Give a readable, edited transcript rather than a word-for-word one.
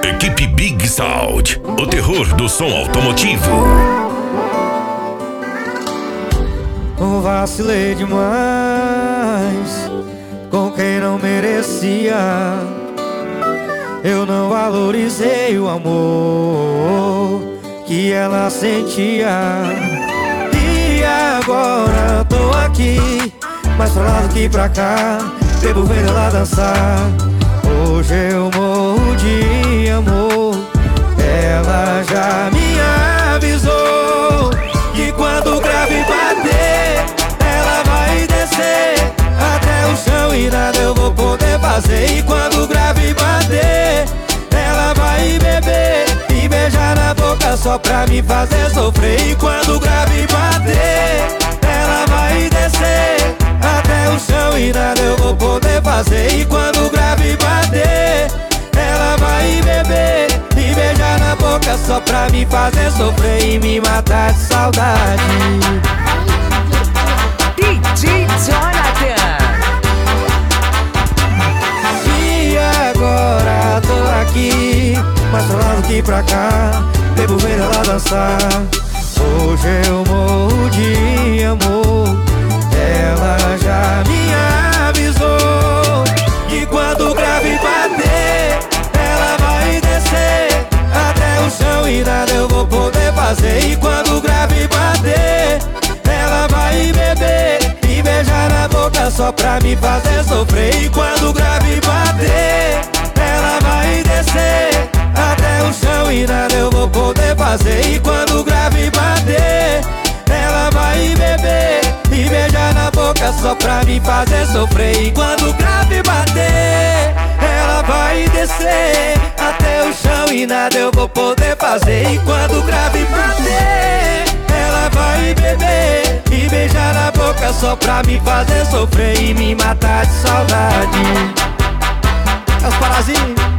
Equipe Big Sound, o terror do som automotivo. Vacilei demais com quem não merecia. Eu não valorizei o amor que ela sentia. E agora tô aqui, mais pra lá do que pra cá, bebo vendo ela dançar. Hoje eu morro de amor. Ela já me avisou que quando o grave bater, ela vai descer até o chão e nada eu vou poder fazer. E quando o grave bater, ela vai beber e beijar na boca só pra me fazer sofrer. E quando o grave bater, ela vai descer até o chão e nada eu vou poder fazer. E quando o grave bater, ela vai beber e beijar na boca só pra me fazer sofrer e me matar de saudade. DJ Jonathan. E agora tô aqui, mais pra lá do que pra cá, bebo vendo ela dançar. Hoje eu morro de amor. Ela já me avisou que quando o grave bater, ela vai descer até o chão e nada eu vou poder fazer. E quando o grave bater, ela vai beber e beijar na boca só pra me fazer sofrer. E quando o grave bater, ela vai descer até o chão e nada eu vou poder fazer. E quando o grave bater, ela vai beber e beijar na boca só pra me fazer sofrer. E quando o grave bater, ela vai descer até o chão e nada eu vou poder fazer. E quando o grave bater, ela vai beber e beijar na boca só pra me fazer sofrer e me matar de saudade. É os Parazinhos.